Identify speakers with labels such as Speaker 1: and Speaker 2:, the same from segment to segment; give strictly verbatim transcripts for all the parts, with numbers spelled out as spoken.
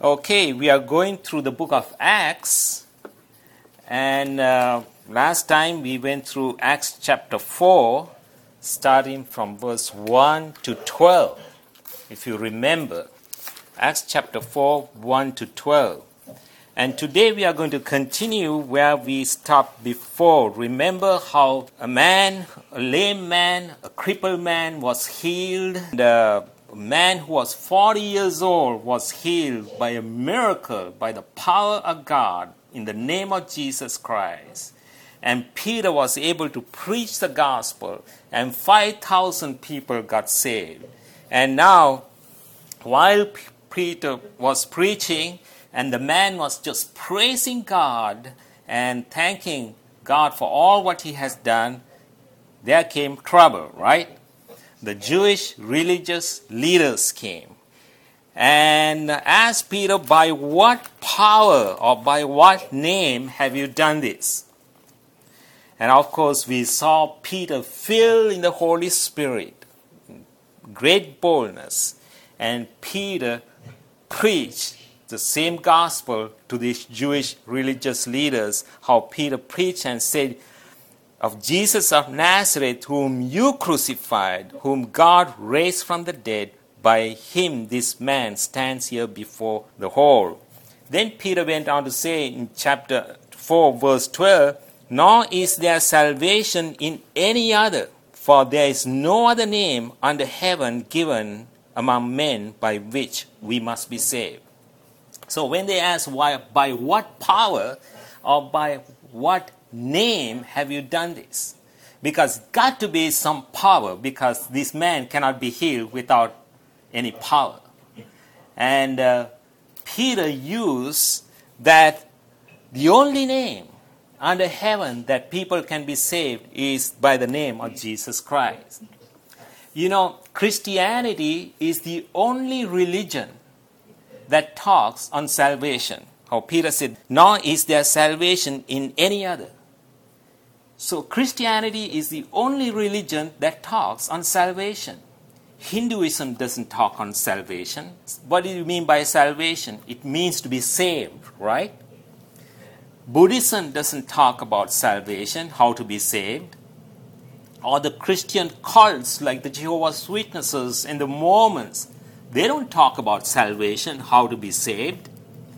Speaker 1: Okay, we are going through the book of Acts, and uh, last time we went through Acts chapter four, starting from verse one to twelve, if you remember. Acts chapter four, one to twelve. And today we are going to continue where we stopped before. Remember how a man, a lame man, a crippled man was healed. The man who was forty years old was healed by a miracle, by the power of God, in the name of Jesus Christ. And Peter was able to preach the gospel, and five thousand people got saved. And now, while Peter was preaching, and the man was just praising God and thanking God for all what he has done, there came trouble, right? The Jewish religious leaders came and asked Peter, by what power or by what name have you done this? And of course, we saw Peter filled in the Holy Spirit, great boldness, and Peter preached the same gospel to these Jewish religious leaders, how Peter preached and said, of Jesus of Nazareth, whom you crucified, whom God raised from the dead, by him this man stands here before the whole. Then Peter went on to say in chapter four, verse twelve, nor is there salvation in any other, for there is no other name under heaven given among men by which we must be saved. So when they ask why, by what power or by what name have you done this? Because got to be some power, because this man cannot be healed without any power. And uh, Peter used that the only name under heaven that people can be saved is by the name of Jesus Christ. You know, Christianity is the only religion that talks on salvation. How Peter said, nor is there salvation in any other. So Christianity is the only religion that talks on salvation. Hinduism doesn't talk on salvation. What do you mean by salvation? It means to be saved, right? Buddhism doesn't talk about salvation, how to be saved. Or the Christian cults like the Jehovah's Witnesses and the Mormons, they don't talk about salvation, how to be saved.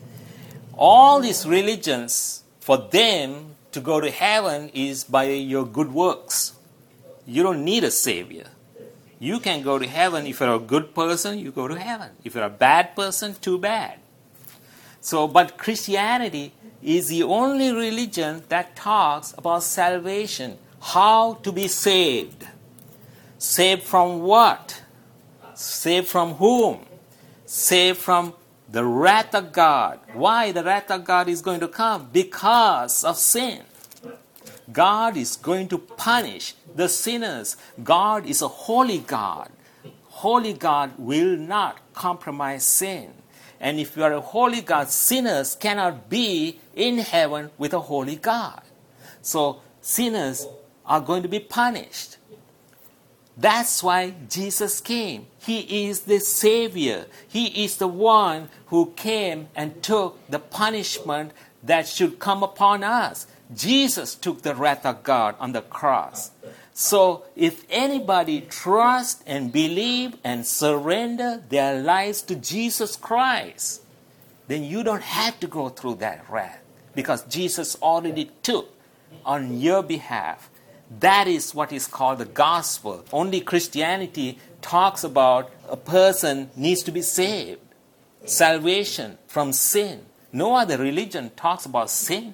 Speaker 1: All these religions, for them to go to heaven is by your good works. You don't need a savior. You can go to heaven. If you're a good person, you go to heaven. If you're a bad person, too bad. So, but Christianity is the only religion that talks about salvation, how to be saved. Saved from what? Saved from whom? Saved from the wrath of God. Why the wrath of God is going to come? Because of sin. God is going to punish the sinners. God is a holy God. Holy God will not compromise sin. And if you are a holy God, sinners cannot be in heaven with a holy God. So sinners are going to be punished. That's why Jesus came. He is the Savior. He is the one who came and took the punishment that should come upon us. Jesus took the wrath of God on the cross. So if anybody trusts and believe and surrender their lives to Jesus Christ, then you don't have to go through that wrath, because Jesus already took on your behalf. That is what is called the gospel. Only Christianity talks about a person needs to be saved. Salvation from sin. No other religion talks about sin.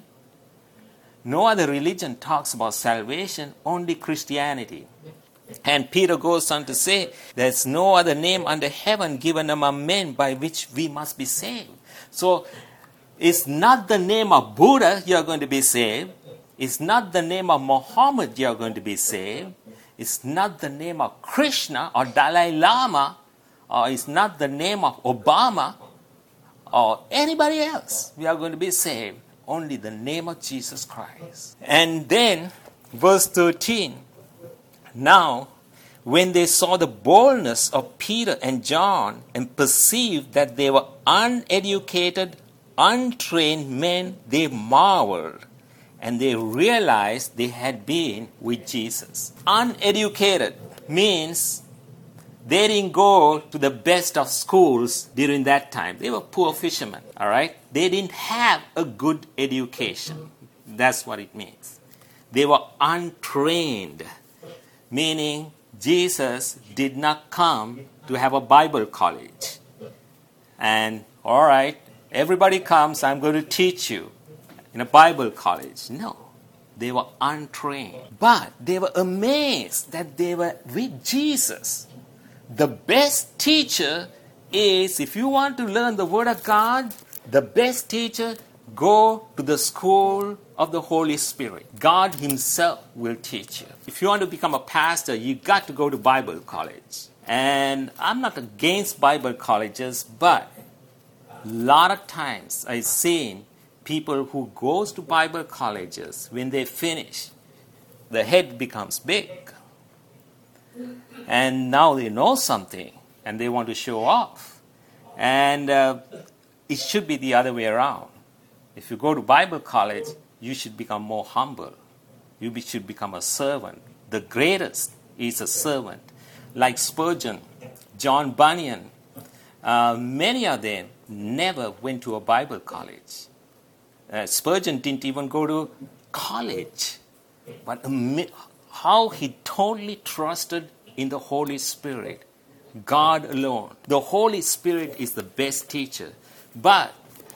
Speaker 1: No other religion talks about salvation. Only Christianity. And Peter goes on to say, there's no other name under heaven given among men by which we must be saved. So it's not the name of Buddha you're going to be saved. It's not the name of Muhammad you're going to be saved. It's not the name of Krishna or Dalai Lama, or it's not the name of Obama or anybody else we are going to be saved. Only the name of Jesus Christ. And then, verse thirteen. Now, When they saw the boldness of Peter and John and perceived that they were uneducated, untrained men, they marveled, and they realized they had been with Jesus. Uneducated means they didn't go to the best of schools during that time. They were poor fishermen, all right? They didn't have a good education. That's what it means. They were untrained, meaning Jesus did not come to have a Bible college. And, all right, everybody comes, I'm going to teach you in a Bible college. No, they were untrained. But they were amazed that they were with Jesus. The best teacher is, if you want to learn the Word of God, the best teacher, go to the school of the Holy Spirit. God Himself will teach you. If you want to become a pastor, you got to go to Bible college. And I'm not against Bible colleges, but a lot of times I've seen people who goes to Bible colleges, when they finish, the head becomes big. And now they know something, and they want to show off. And uh, it should be the other way around. If you go to Bible college, you should become more humble. You be, should become a servant. The greatest is a servant. Like Spurgeon, John Bunyan, uh, many of them never went to a Bible college. Uh, Spurgeon didn't even go to college. But how he totally trusted in the Holy Spirit, God alone. The Holy Spirit is the best teacher. But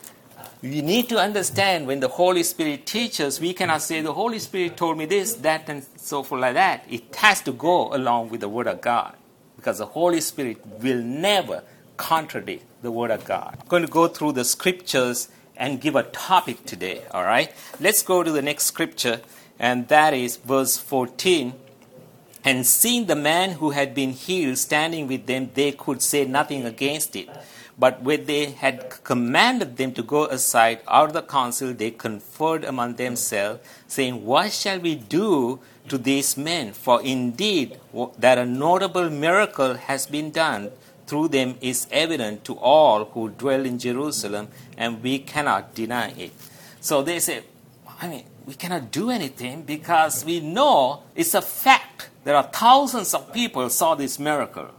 Speaker 1: you need to understand, when the Holy Spirit teaches, we cannot say the Holy Spirit told me this, that, and so forth like that. It has to go along with the Word of God, because the Holy Spirit will never contradict the Word of God. I'm going to go through the scriptures and give a topic today, all right? Let's go to the next scripture, and that is verse fourteen. And seeing the man who had been healed standing with them, they could say nothing against it. But when they had commanded them to go aside out of the council, they conferred among themselves, saying, What shall we do to these men? For indeed that a notable miracle has been done through them is evident to all who dwell in Jerusalem, and we cannot deny it. So they say, I mean, we cannot do anything because we know it's a fact. There are thousands of people saw this miracle.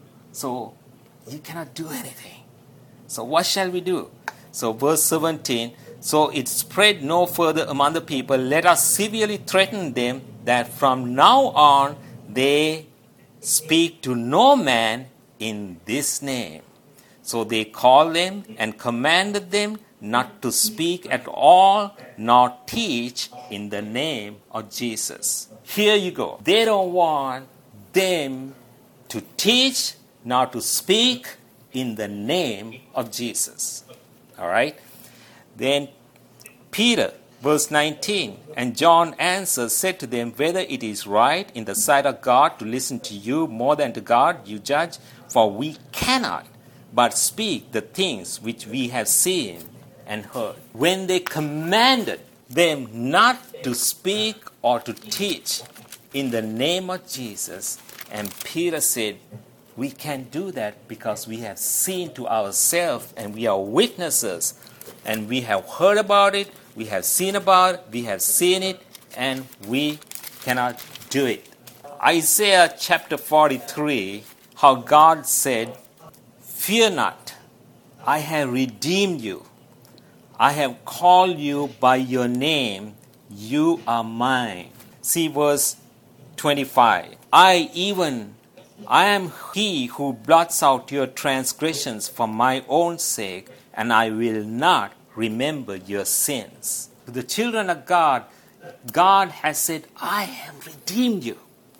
Speaker 1: So you cannot do anything. So what shall we do? So verse seventeen, so it spread no further among the people. Let us severely threaten them that from now on they speak to no man in this name. So they called them and commanded them not to speak at all, nor teach in the name of Jesus. Here you go. They don't want them to teach, nor to speak in the name of Jesus. All right? Then Peter, verse nineteen, and John answered, said to them, Whether it is right in the sight of God to listen to you more than to God, you judge, for we cannot but speak the things which we have seen and heard. When they commanded them not to speak or to teach in the name of Jesus, and Peter said, we can't do that because we have seen to ourselves, and we are witnesses, and we have heard about it, we have seen about it, we have seen it, and we cannot do it. Isaiah chapter forty-three, how God said, Fear not, I have redeemed you. I have called you by your name. You are mine. See verse twenty-five. I even, I am he who blots out your transgressions for my own sake, and I will not remember your sins. To the children of God, God has said, I have redeemed you.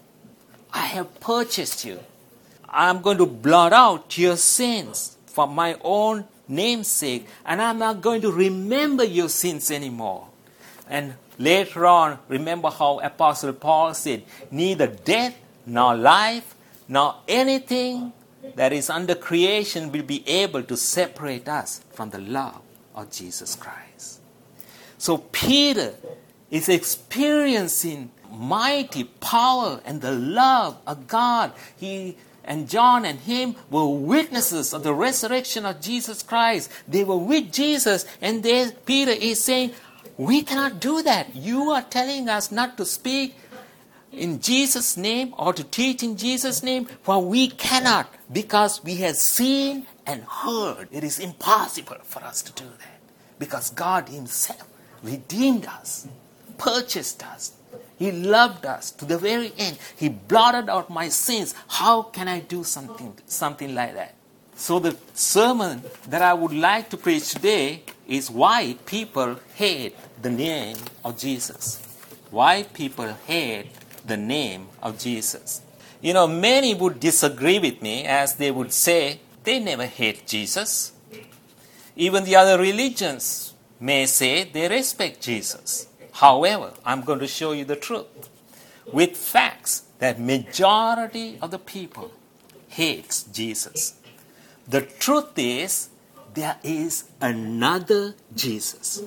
Speaker 1: I have purchased you. I'm going to blot out your sins for my own name's sake, and I'm not going to remember your sins anymore. And later on, remember how Apostle Paul said, neither death nor life nor anything that is under creation will be able to separate us from the love of Jesus Christ. So Peter is experiencing mighty power and the love of God. He and John and him were witnesses of the resurrection of Jesus Christ. They were with Jesus, and there Peter is saying, we cannot do that. You are telling us not to speak in Jesus' name or to teach in Jesus' name, for we cannot, because we have seen and heard. It is impossible for us to do that, because God himself redeemed us, purchased us. He loved us to the very end. He blotted out my sins. How can I do something, something like that? So the sermon that I would like to preach today is why people hate the name of Jesus. Why people hate the name of Jesus. You know, many would disagree with me as they would say they never hate Jesus. Even the other religions may say they respect Jesus. However, I'm going to show you the truth with facts that majority of the people hates Jesus. The truth is there is another Jesus.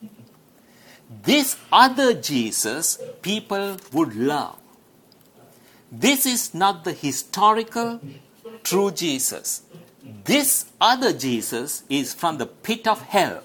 Speaker 1: This other Jesus people would love. This is not the historical true Jesus. This other Jesus is from the pit of hell.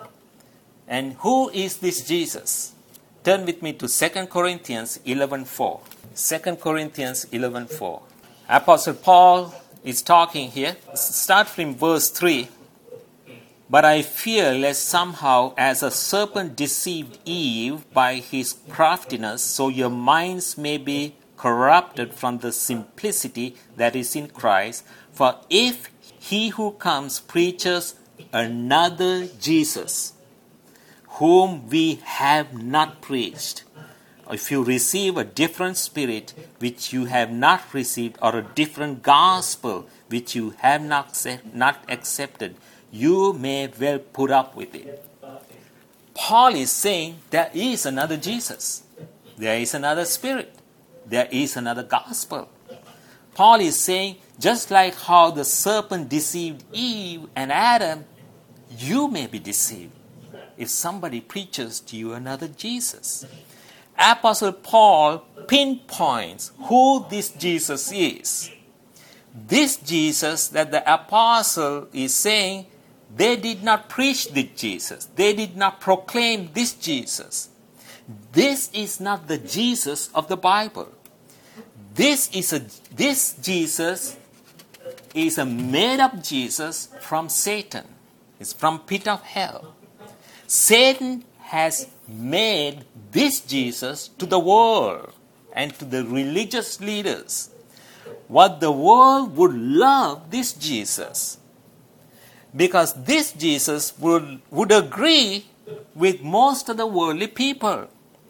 Speaker 1: And who is this Jesus? Turn with me to Second Corinthians eleven four. Second Corinthians eleven four. Apostle Paul is talking here. Start from verse three. But I fear lest somehow as a serpent deceived Eve by his craftiness, so your minds may be corrupted from the simplicity that is in Christ. For if he who comes preaches another Jesus, whom we have not preached, if you receive a different spirit which you have not received, or a different gospel which you have not, not accepted, you may well put up with it. Paul is saying there is another Jesus. There is another spirit. There is another gospel. Paul is saying, just like how the serpent deceived Eve and Adam, you may be deceived if somebody preaches to you another Jesus. Apostle Paul pinpoints who this Jesus is. This Jesus that the apostle is saying, they did not preach this Jesus. They did not proclaim this Jesus. This is not the Jesus of the Bible. This is a this Jesus is a made-up Jesus from Satan. It's from pit of hell. Satan has made this Jesus to the world and to the religious leaders. What the world would love this Jesus, because this Jesus would, would agree with most of the worldly people.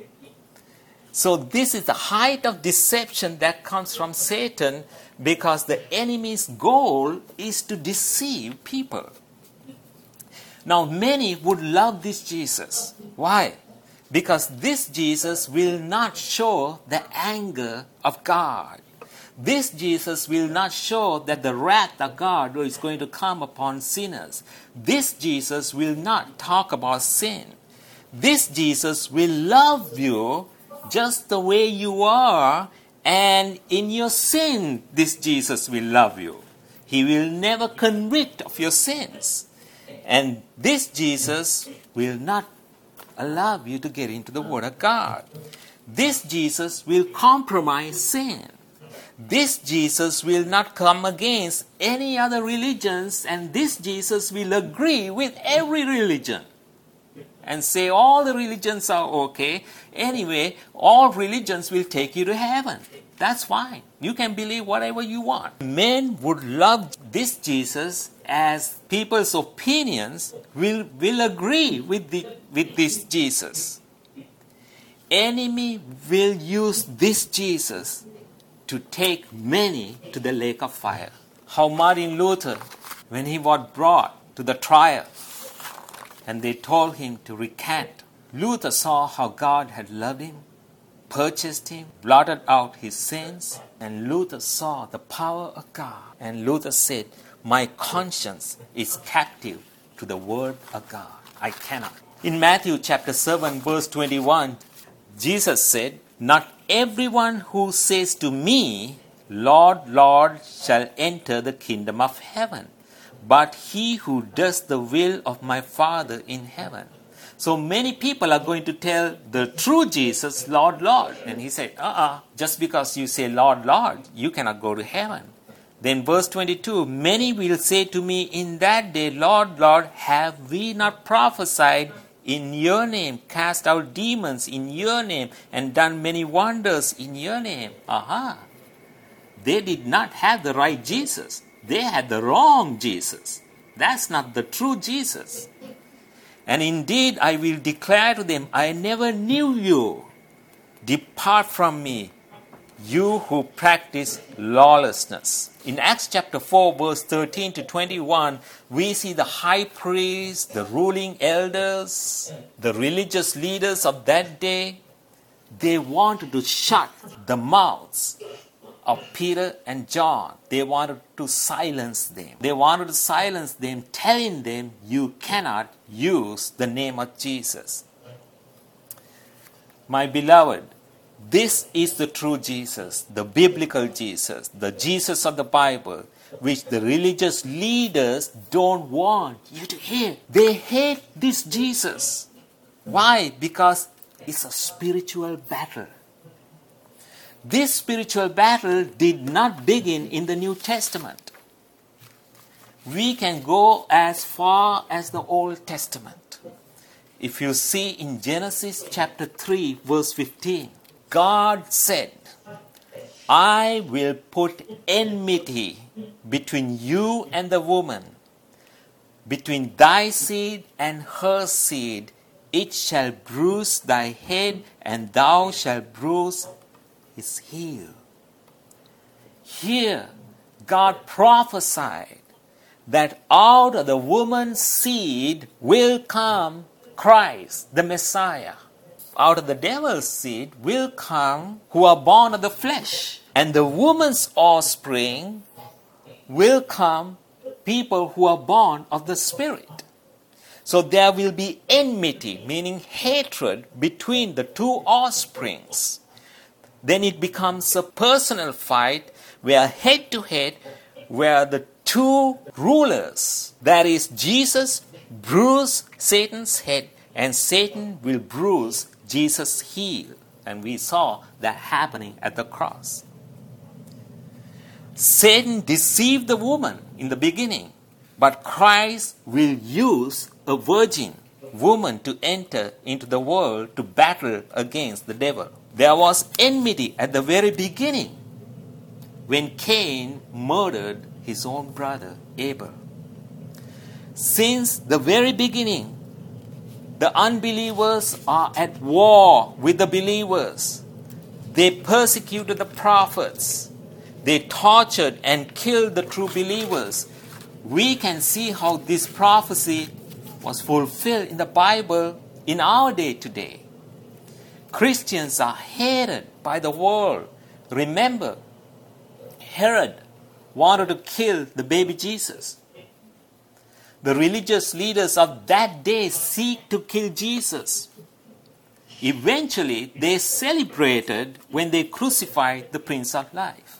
Speaker 1: So this is the height of deception that comes from Satan, because the enemy's goal is to deceive people. Now many would love this Jesus. Why? Because this Jesus will not show the anger of God. This Jesus will not show that the wrath of God is going to come upon sinners. This Jesus will not talk about sin. This Jesus will love you just the way you are, and in your sin, this Jesus will love you. He will never convict of your sins. And this Jesus will not allow you to get into the Word of God. This Jesus will compromise sin. This Jesus will not come against any other religions, and this Jesus will agree with every religion and say all the religions are okay. Anyway, all religions will take you to heaven. That's fine. You can believe whatever you want. Men would love this Jesus as people's opinions will, will agree with, the, with this Jesus. Enemy will use this Jesus to take many to the lake of fire. How Martin Luther, when he was brought to the trial and they told him to recant, Luther saw how God had loved him, purchased him, blotted out his sins, and Luther saw the power of God. And Luther said, my conscience is captive to the word of God. I cannot. In Matthew chapter seven, verse twenty-one, Jesus said, "Not everyone who says to me, 'Lord, Lord,' shall enter the kingdom of heaven, but he who does the will of my Father in heaven." So many people are going to tell the true Jesus, "Lord, Lord." And he said, uh-uh, just because you say, "Lord, Lord," you cannot go to heaven. Then verse twenty-two, "Many will say to me in that day, 'Lord, Lord, have we not prophesied in your name, cast out demons in your name, and done many wonders in your name?'" Aha! They did not have the right Jesus. They had the wrong Jesus. That's not the true Jesus. "And indeed I will declare to them, 'I never knew you. Depart from me, you who practice lawlessness.'" In Acts chapter four, verse thirteen to twenty-one, we see the high priests, the ruling elders, the religious leaders of that day. They wanted to shut the mouths of Peter and John. They wanted to silence them. They wanted to silence them, telling them, "You cannot use the name of Jesus." My beloved, this is the true Jesus, the biblical Jesus, the Jesus of the Bible, which the religious leaders don't want you to hear. They hate this Jesus. Why? Because it's a spiritual battle. This spiritual battle did not begin in the New Testament. We can go as far as the Old Testament. If you see in Genesis chapter three, verse fifteen, God said, "I will put enmity between you and the woman, between thy seed and her seed. It shall bruise thy head, and thou shalt bruise his heel." Here, God prophesied that out of the woman's seed will come Christ, the Messiah. Out of the devil's seed will come who are born of the flesh. And the woman's offspring will come people who are born of the Spirit. So there will be enmity, meaning hatred, between the two offsprings. Then it becomes a personal fight where head to head, where the two rulers, that is Jesus, bruise Satan's head, and Satan will bruise Jesus' heel. And we saw that happening at the cross. Satan deceived the woman in the beginning, but Christ will use a virgin woman to enter into the world to battle against the devil. There was enmity at the very beginning when Cain murdered his own brother Abel. Since the very beginning, the unbelievers are at war with the believers. They persecuted the prophets. They tortured and killed the true believers. We can see how this prophecy was fulfilled in the Bible in our day today. Christians are hated by the world. Remember, Herod wanted to kill the baby Jesus. The religious leaders of that day seek to kill Jesus. Eventually, they celebrated when they crucified the Prince of Life.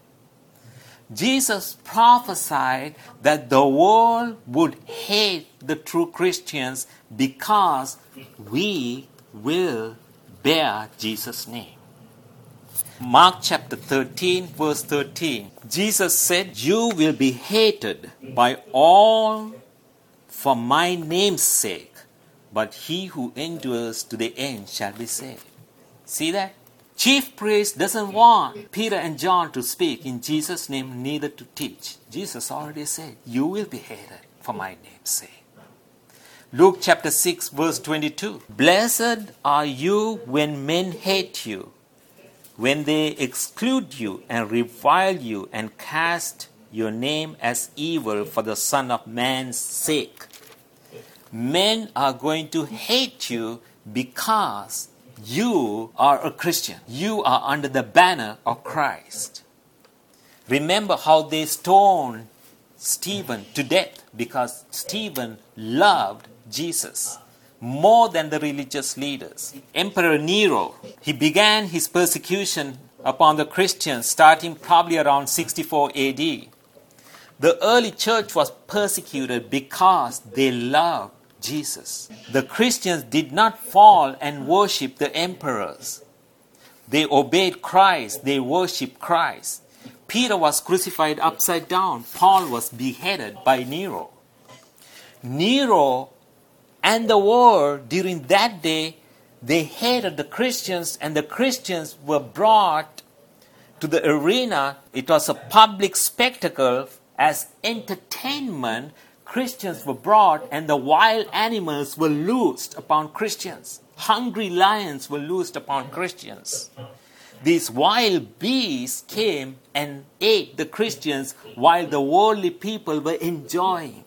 Speaker 1: Jesus prophesied that the world would hate the true Christians because we will bear Jesus' name. Mark chapter thirteen, verse thirteen. Jesus said, "You will be hated by all for my name's sake, but he who endures to the end shall be saved." See that? Chief priest doesn't want Peter and John to speak in Jesus' name, neither to teach. Jesus already said, "You will be hated for my name's sake." Luke chapter six, verse twenty-two. "Blessed are you when men hate you, when they exclude you and revile you and cast your name as evil for the Son of Man's sake." Men are going to hate you because you are a Christian. You are under the banner of Christ. Remember how they stoned Stephen to death because Stephen loved Jesus. more than the religious leaders. Emperor Nero, he began his persecution upon the Christians starting probably around sixty-four A D. The early church was persecuted because they loved Jesus. The Christians did not fall and worship the emperors. They obeyed Christ. They worshiped Christ. Peter was crucified upside down. Paul was beheaded by Nero. Nero and the world during that day, they hated the Christians, and the Christians were brought to the arena. It was a public spectacle. As entertainment, Christians were brought, and the wild animals were loosed upon Christians. Hungry lions were loosed upon Christians. These wild beasts came and ate the Christians while the worldly people were enjoying.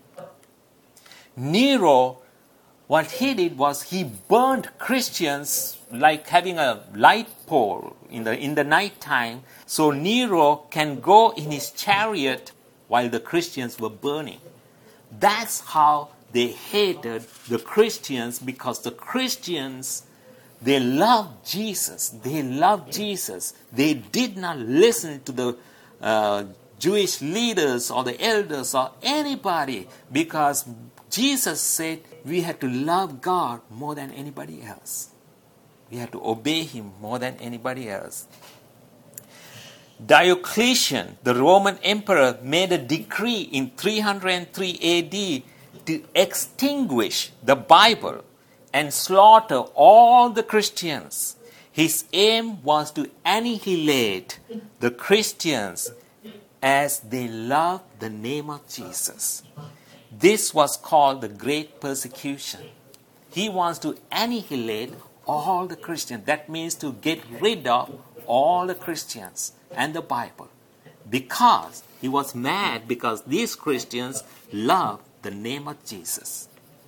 Speaker 1: Nero, what he did was he burned Christians like having a light pole in the, in the night time, so Nero can go in his chariot while the Christians were burning. That's how they hated the Christians, because the Christians, they loved Jesus. They loved Jesus. They did not listen to the uh, Jewish leaders or the elders or anybody, because Jesus said we had to love God more than anybody else. We had to obey Him more than anybody else. Diocletian, the Roman emperor, made a decree in three hundred three A D to extinguish the Bible and slaughter all the Christians. His aim was to annihilate the Christians as they loved the name of Jesus. This was called the Great Persecution. He wants to annihilate all the Christians. That means to get rid of all the Christians and the Bible, because he was mad because these Christians loved the name of Jesus.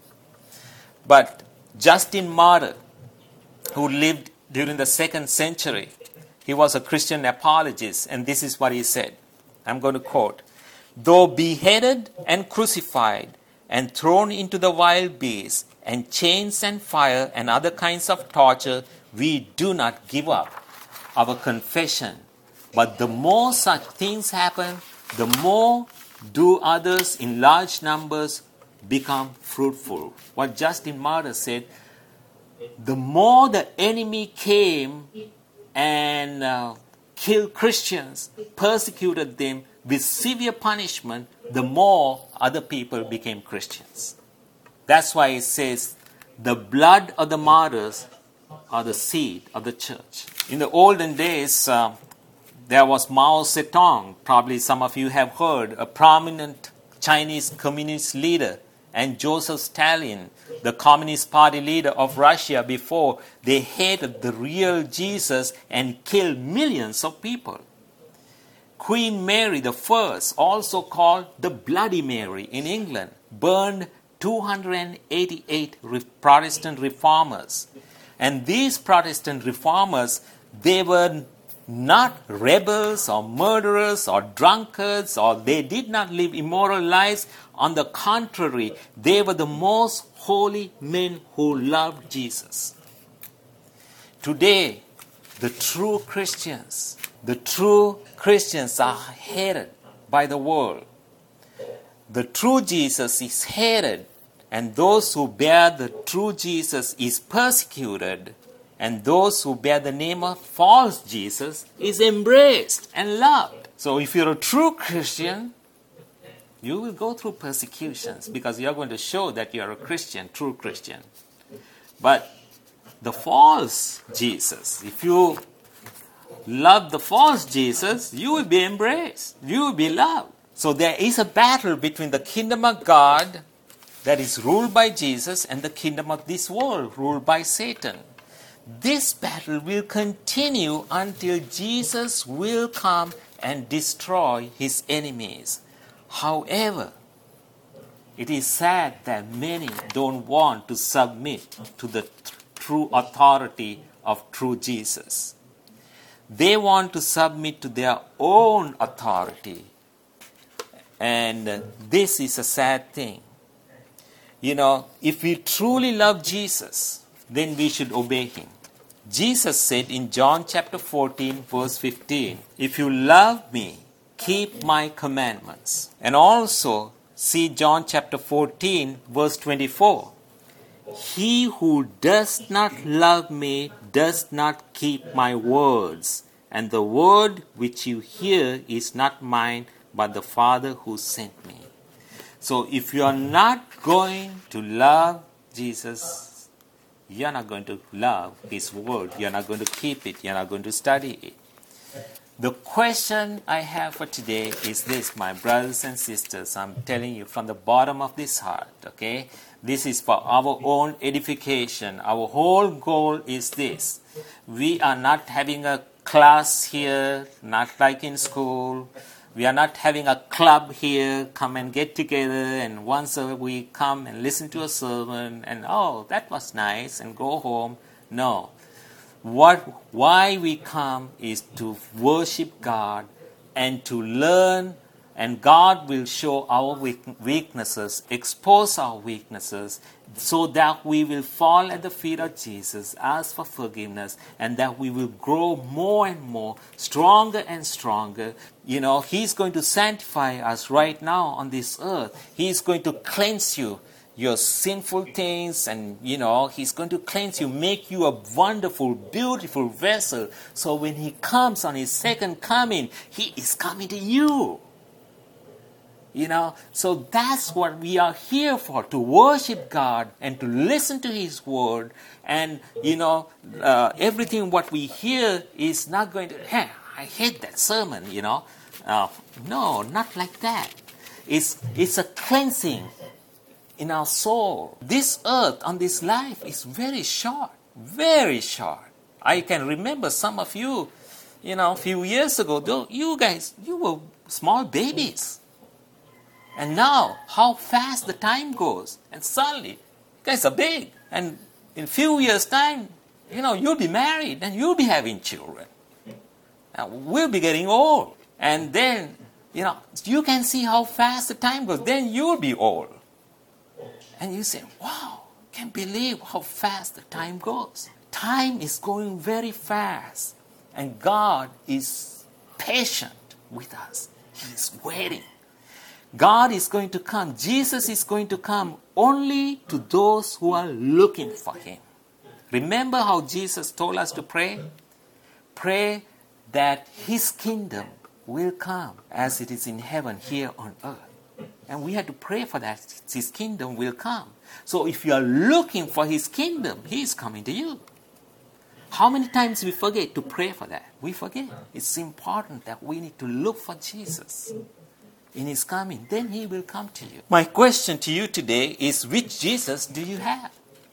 Speaker 1: But Justin Martyr, who lived during the second century, he was a Christian apologist, and this is what he said. I'm going to quote: "Though beheaded and crucified and thrown into the wild beasts and chains and fire and other kinds of torture, we do not give up our confession. But the more such things happen, the more do others in large numbers become fruitful." What Justin Martyr said, the more the enemy came and uh, killed Christians, persecuted them with severe punishment, the more other people became Christians. That's why it says, the blood of the martyrs are the seed of the church. In the olden days, uh, there was Mao Zedong, probably some of you have heard, a prominent Chinese communist leader, and Joseph Stalin, the Communist Party leader of Russia before. They hated the real Jesus and killed millions of people. Queen Mary the First, also called the Bloody Mary in England, burned two hundred eighty-eight Protestant reformers. And these Protestant reformers, they were not rebels or murderers or drunkards, or they did not live immoral lives. On the contrary, they were the most holy men who loved Jesus. Today, the true Christians, the true Christians are hated by the world. The true Jesus is hated, and those who bear the true Jesus is persecuted, and those who bear the name of false Jesus is embraced and loved. So if you're a true Christian, you will go through persecutions because you're going to show that you're a Christian, true Christian. But the false Jesus, if you love the false Jesus, you will be embraced. You will be loved. So there is a battle between the kingdom of God that is ruled by Jesus and the kingdom of this world ruled by Satan. This battle will continue until Jesus will come and destroy his enemies. However, it is sad that many don't want to submit to the tr- true authority of true Jesus. They want to submit to their own authority. And uh, this is a sad thing. you know, if we truly love Jesus, then we should obey him. Jesus said in John chapter fourteen, verse fifteen, if you love me, keep my commandments. And also, see John chapter fourteen, verse twenty-four. He who does not love me does not keep my words, and the word which you hear is not mine, but the Father who sent me. So if you are not going to love Jesus, you're not going to love his word. You're not going to keep it. You're not going to study it. The question I have for today is this, my brothers and sisters. I'm telling you from the bottom of this heart, okay? This is for our own edification. Our whole goal is this. We are not having a class here, not like in school. We are not having a club here, come and get together and once a week come and listen to a sermon and oh, that was nice and go home. No. What, why we come is to worship God and to learn, and God will show our weaknesses, expose our weaknesses, so that we will fall at the feet of Jesus, ask for forgiveness, and that we will grow more and more, stronger and stronger. You know, he's going to sanctify us right now on this earth. He's going to cleanse you, your sinful things, and, you know, he's going to cleanse you, make you a wonderful, beautiful vessel. So when he comes on his second coming, he is coming to you. You know, so that's what we are here for, to worship God and to listen to his word. And, you know, uh, everything what we hear is not going to, hey, I hate that sermon, you know. Uh, no, not like that. It's, it's a cleansing in our soul. This earth on this life is very short, very short. I can remember some of you, you know, a few years ago, though, you guys, you were small babies. And now, how fast the time goes. And suddenly, you guys are big. And in a few years' time, you know, you'll be married and you'll be having children. Now, we'll be getting old. And then, you know, you can see how fast the time goes. Then you'll be old. And you say, wow, can't believe how fast the time goes. Time is going very fast. And God is patient with us. He's waiting. God is going to come. Jesus is going to come only to those who are looking for him. Remember how Jesus told us to pray? Pray that his kingdom will come as it is in heaven here on earth. And we have to pray for that his kingdom will come. So if you are looking for his kingdom, he is coming to you. How many times we forget to pray for that? We forget. It's important that we need to look for Jesus in his coming. Then he will come to you. My question to you today is, which Jesus do you have?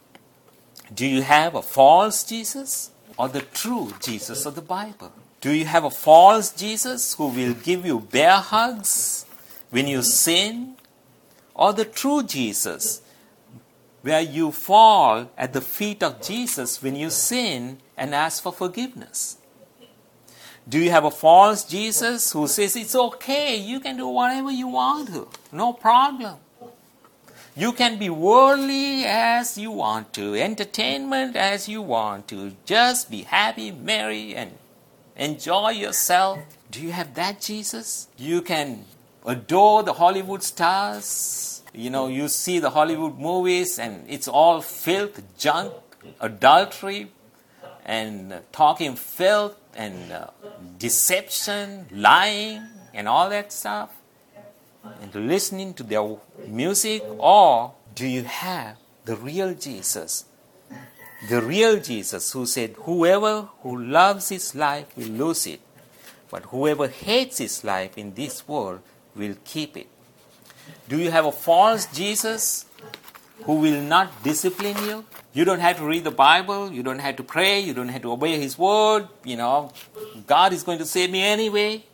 Speaker 1: Do you have a false Jesus or the true Jesus of the Bible? Do you have a false Jesus who will give you bear hugs when you sin? Or the true Jesus where you fall at the feet of Jesus when you sin and ask for forgiveness? Do you have a false Jesus who says, it's okay, you can do whatever you want to, no problem. You can be worldly as you want to, entertainment as you want to, just be happy, merry, and enjoy yourself? Do you have that Jesus? You can adore the Hollywood stars. You know, you see the Hollywood movies and it's all filth, junk, adultery, and uh, talking filth, and uh, deception, lying, and all that stuff, and listening to their music? Or do you have the real Jesus? The real Jesus who said, whoever who loves his life will lose it, but whoever hates his life in this world will keep it. Do you have a false Jesus who will not discipline you? You don't have to read the Bible. You don't have to pray. You don't have to obey his word. You know, God is going to save me anyway.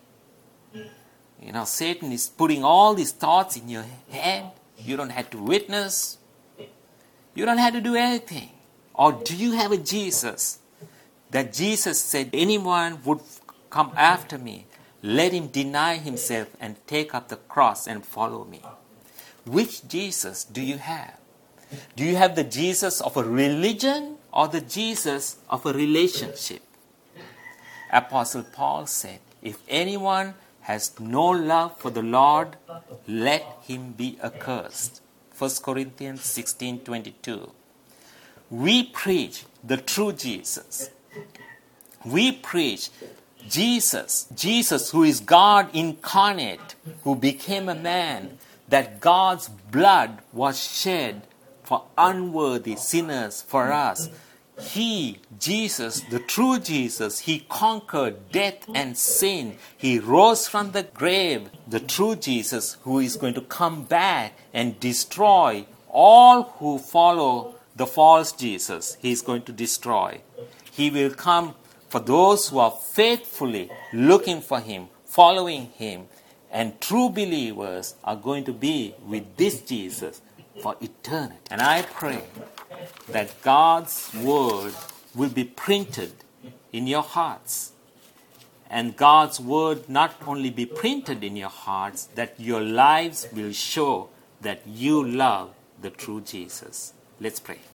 Speaker 1: You know, Satan is putting all these thoughts in your head. You don't have to witness. You don't have to do anything. Or do you have a Jesus that Jesus said, anyone would come after me, let him deny himself and take up the cross and follow me? Which Jesus do you have? Do you have the Jesus of a religion or the Jesus of a relationship? Apostle Paul said, if anyone has no love for the Lord, let him be accursed. First Corinthians sixteen twenty-two. We preach the true Jesus. We preach Jesus, Jesus who is God incarnate, who became a man, that God's blood was shed for unworthy sinners for us. He, Jesus, the true Jesus, he conquered death and sin. He rose from the grave, the true Jesus who is going to come back and destroy all who follow the false Jesus. He is going to destroy. He will come for those who are faithfully looking for him, following him, and true believers are going to be with this Jesus for eternity. And I pray that God's word will be printed in your hearts. And God's word not only be printed in your hearts, that your lives will show that you love the true Jesus. Let's pray.